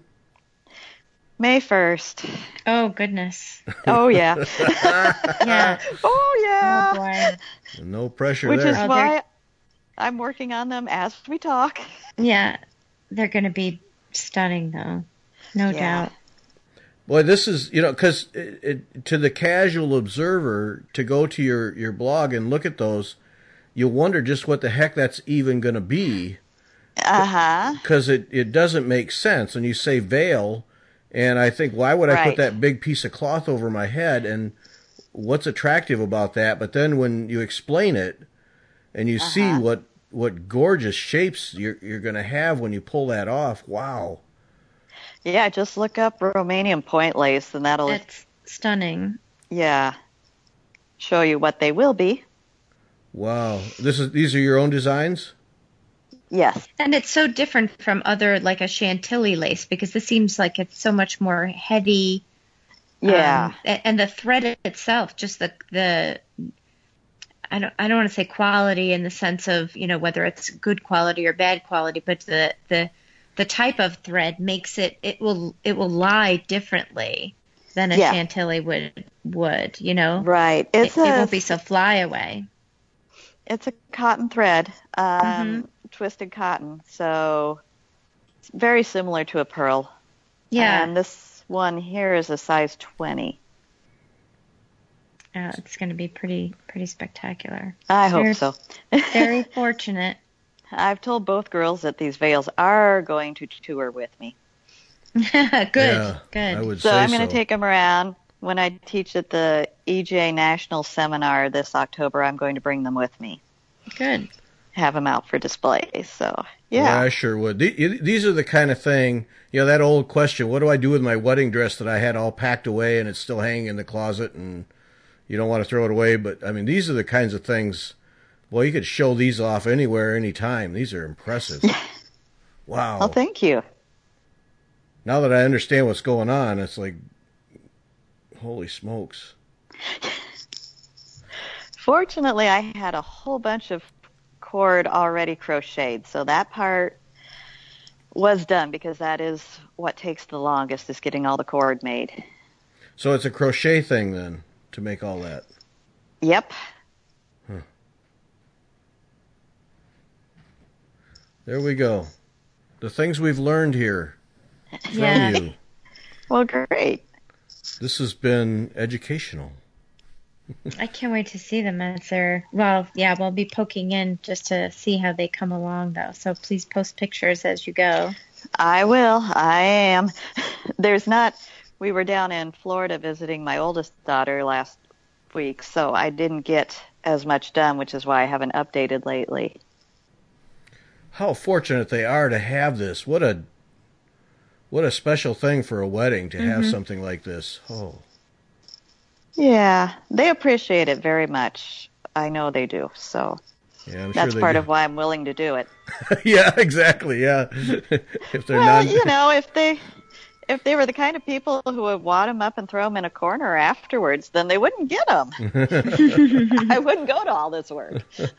May first. Oh goodness. Oh yeah. Yeah. Oh yeah. Oh boy. No pressure Which there. is Oh, why they're- I'm working on them as we talk. Yeah, they're going to be stunning though, no Yeah. doubt. Boy, this is, you know, because it, it, to the casual observer, to go to your, your blog and look at those, you wonder just what the heck that's even going to be, Uh-huh. because it, it doesn't make sense. And you say veil, and I think, why would I Right. put that big piece of cloth over my head? And what's attractive about that, but then when you explain it and you uh-huh. see what what gorgeous shapes you're you're going to have when you pull that off, wow. Yeah, just look up Romanian point lace, and that'll it's stunning. Yeah, show you what they will be. Wow, this is these are your own designs? Yes. And it's so different from other, like a Chantilly lace, because this seems like it's so much more heavy. Yeah. Um, and, and the thread itself, just the the I don't I don't want to say quality in the sense of, you know, whether it's good quality or bad quality, but the the the type of thread makes it it will it will lie differently than a yeah. Chantilly would would, you know. Right. It's it, a, it won't be so fly away. It's a cotton thread, um, mm-hmm. twisted cotton, so it's very similar to a pearl. Yeah. And this one here is a size twenty. Uh, it's going to be pretty pretty spectacular. I so hope so. Very fortunate. I've told both girls that these veils are going to tour with me. Good, yeah, good. I would so say I'm going to so. take them around. When I teach at the E J National Seminar this October, I'm going to bring them with me. Good. Have them out for display. So, yeah. Yeah, I sure would. These are the kind of thing, you know, that old question, what do I do with my wedding dress that I had all packed away and it's still hanging in the closet and you don't want to throw it away? But, I mean, these are the kinds of things, well, you could show these off anywhere, anytime. These are impressive. Wow. Well, thank you. Now that I understand what's going on, it's like, holy smokes. Fortunately, I had a whole bunch of cord already crocheted, so that part was done because that is what takes the longest, is getting all the cord made. So it's a crochet thing then, to make all that? Yep. Huh. There we go. The things we've learned here from yeah. you. Well, great. This has been educational. I can't wait to see them as they're, well, yeah, we'll be poking in just to see how they come along, though. So please post pictures as you go. I will. I am. There's not, we were down in Florida visiting my oldest daughter last week, so I didn't get as much done, which is why I haven't updated lately. How fortunate they are to have this. What a what a special thing for a wedding to have mm-hmm. something like this. Oh. Yeah, they appreciate it very much. I know they do. So yeah, I'm that's sure part do. of why I'm willing to do it. Yeah, exactly. Yeah. If they're well, not, you know, if they if they were the kind of people who would wad them up and throw them in a corner afterwards, then they wouldn't get them. I wouldn't go to all this work.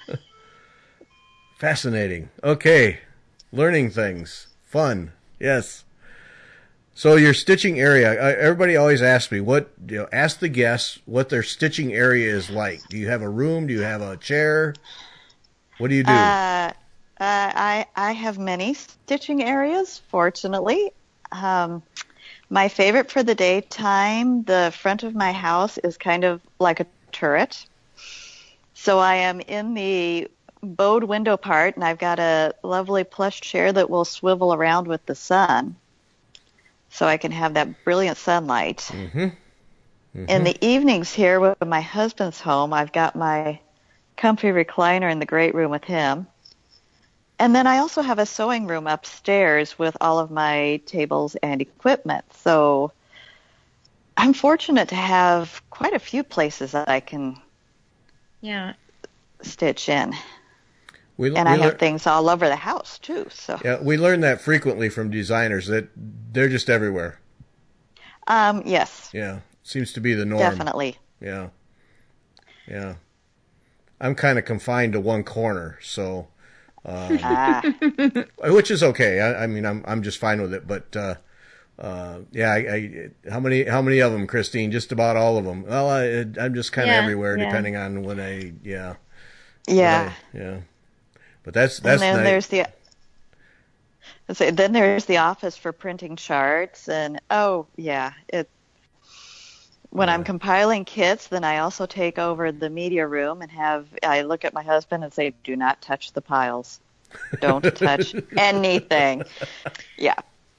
Fascinating. Okay, learning things, fun. Yes. So your stitching area, uh, everybody always asks me, what, you know, ask the guests what their stitching area is like. Do you have a room? Do you have a chair? What do you do? Uh, uh, I, I have many stitching areas, fortunately. Um, my favorite for the daytime, the front of my house is kind of like a turret. So I am in the bowed window part, and I've got a lovely plush chair that will swivel around with the sun. So I can have that brilliant sunlight. Mm-hmm. Mm-hmm. In the evenings here when my husband's home, I've got my comfy recliner in the great room with him. And then I also have a sewing room upstairs with all of my tables and equipment. So I'm fortunate to have quite a few places that I can yeah. stitch in. We, and we I have lear- things all over the house, too. So yeah, we learn that frequently from designers, that they're just everywhere. Um, yes. Yeah, seems to be the norm. Definitely. Yeah. Yeah. I'm kind of confined to one corner, so, um, ah. which is okay. I, I mean, I'm I'm just fine with it. But uh, uh, yeah, I, I, how many how many of them, Christine? Just about all of them. Well, I, I'm just kind of yeah, everywhere, yeah. depending on when I yeah. Yeah. I, yeah. But that's that's. And then nice. there's the. Let's say, then there's the office for printing charts, and oh yeah, it. When yeah. I'm compiling kits, then I also take over the media room and have I look at my husband and say, "Do not touch the piles. Don't touch anything." Yeah.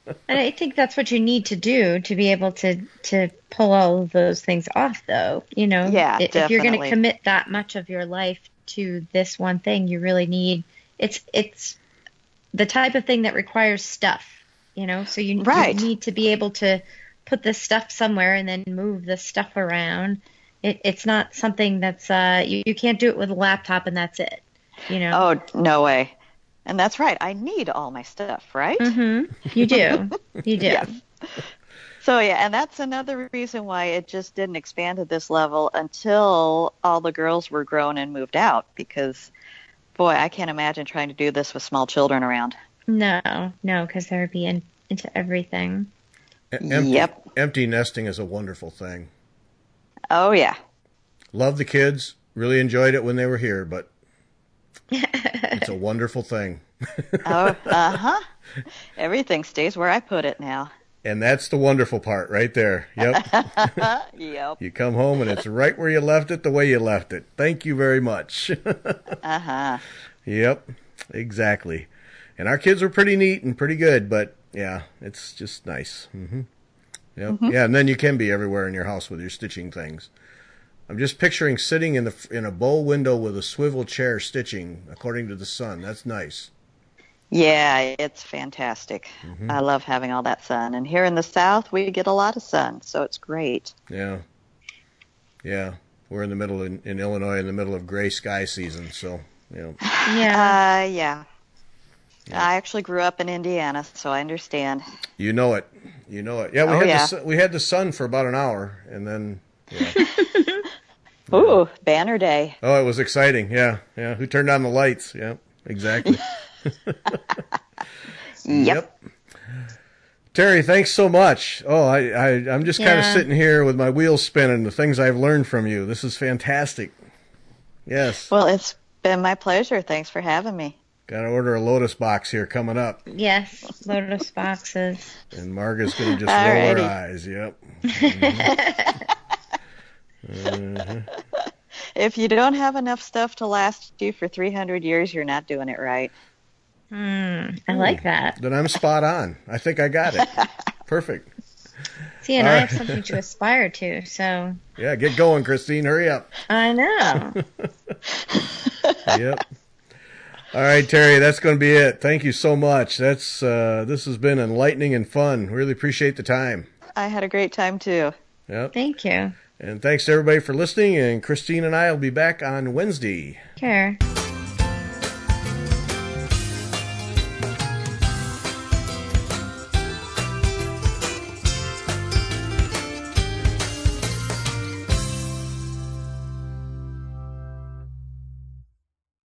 And I think that's what you need to do to be able to, to pull all of those things off, though. You know, Yeah, if if you're going to definitely. commit that much of your life to this one thing, you really need it's it's the type of thing that requires stuff. You know, so you, Right. you need to be able to put this stuff somewhere and then move the stuff around. It, it's not something that's uh, you, you can't do it with a laptop and that's it. You know. Oh, no way. And that's right. I need all my stuff, right? Mm-hmm. You do. You do. Yes. So, yeah, and that's another reason why it just didn't expand to this level until all the girls were grown and moved out, because, boy, I can't imagine trying to do this with small children around. No, no, because they would be in, into everything. E- Empty, Yep. empty nesting is a wonderful thing. Oh, yeah. Love the kids. Really enjoyed it when they were here, but it's a wonderful thing. Oh, uh-huh. Everything stays where I put it now. And that's the wonderful part right there. Yep. Yep. You come home and it's right where you left it, the way you left it. Thank you very much. Uh-huh. Yep, exactly. And our kids were pretty neat and pretty good, but yeah, it's just nice. hmm Yep. Mm-hmm. Yeah, and then you can be everywhere in your house with your stitching things. I'm just picturing sitting in the in a bow window with a swivel chair stitching according to the sun. That's nice. Yeah, it's fantastic. Mm-hmm. I love having all that sun. And here in the South, we get a lot of sun, so it's great. Yeah. Yeah. We're in the middle in, in Illinois in the middle of gray sky season, so you know. Yeah. Uh, yeah. I actually grew up in Indiana, so I understand. You know it. You know it. Yeah, we Oh, had yeah. the sun, we had the sun for about an hour and then yeah. Ooh, banner day. Oh, it was exciting. Yeah. Yeah. Who turned on the lights? Yeah. Exactly. Yep. Terry, thanks so much. Oh, I, I I'm just kind of Yeah. sitting here with my wheels spinning, the things I've learned from you. This is fantastic. Yes. Well, it's been my pleasure. Thanks for having me. Got to order a Lotus box here coming up. Yes, Lotus boxes. And Marga's going to just roll her Alrighty. eyes. Yep. Mhm. Uh-huh. If you don't have enough stuff to last you for three hundred years, you're not doing it right. Mm, I like that. Then I'm spot on. I think I got it. Perfect. See, and All I right. have something to aspire to, so Yeah, get going, Christine. Hurry up. I know. Yep. All right, Terry, that's going to be it. Thank you so much. That's uh, this has been enlightening and fun. Really appreciate the time. I had a great time, too. Yep. Thank you. And thanks to everybody for listening. And Christine and I will be back on Wednesday. Care.